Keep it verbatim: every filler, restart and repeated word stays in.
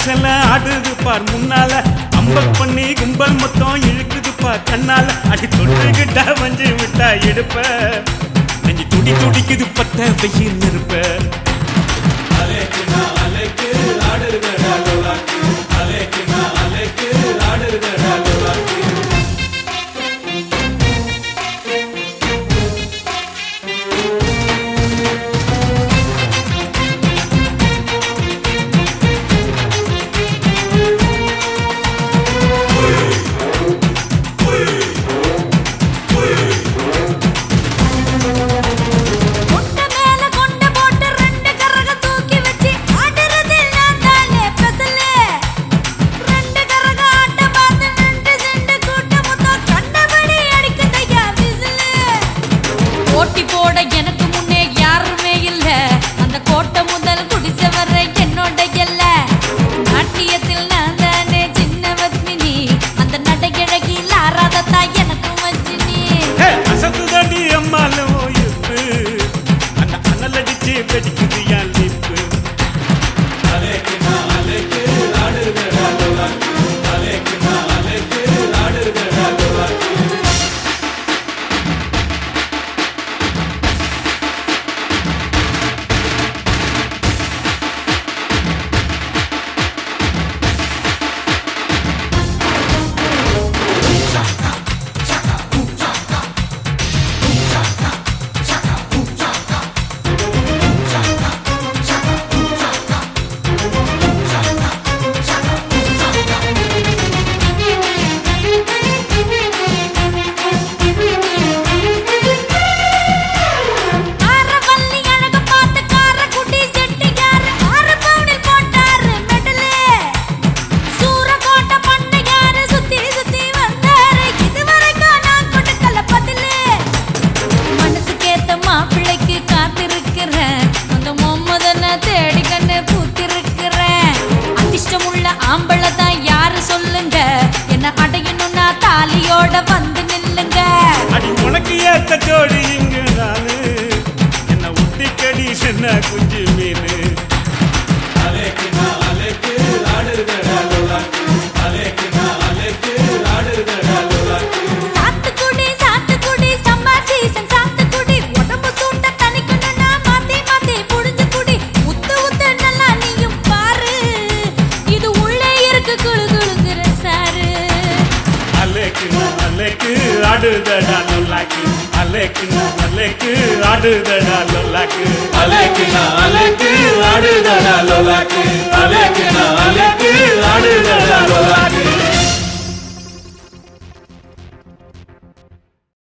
dance எல்லாம் ஆடுது பார் முன்னால அம்பல் பண்ணி கும்பல் மொத்தம் இழுக்குது பார் கண்ணால அடி தொட்டுக்கிட்டா வஞ்சி விட்டா எடுப்ப நெஞ்சு துடி துடிக்குது பத்த வெயில் இருப்ப வந்து நில்லுங்க அடி உனக்கு ஏத்த ஜோடி இங்கு நானு என்ன உத்தி கடி சென்ன குஞ்சு மீனு சாத்துக்குடி சாத்துக்குடி சம்மர் சீசன் சாத்துக்குடி உடம்பு சூட்ட தணிக்கணும்னா மாத்தி மாத்தி புடிஞ்சு குடி உத்து உத்து நல்லா நீயும் பாரு இது உள்ளே இருக்கு குளு குளுங்குற சாரு அலேக்குனா அலேக்கு ஆடுதடா லோலாக்கு அலேக்குனா அலேக்கு ஆடுதடா லோலாக்கு அலேக்குனா அலேக்கு ஆடுதடா லோலாக்கு அலேக்குனா அலேக்கு ஆடுதடா லோலாக்கு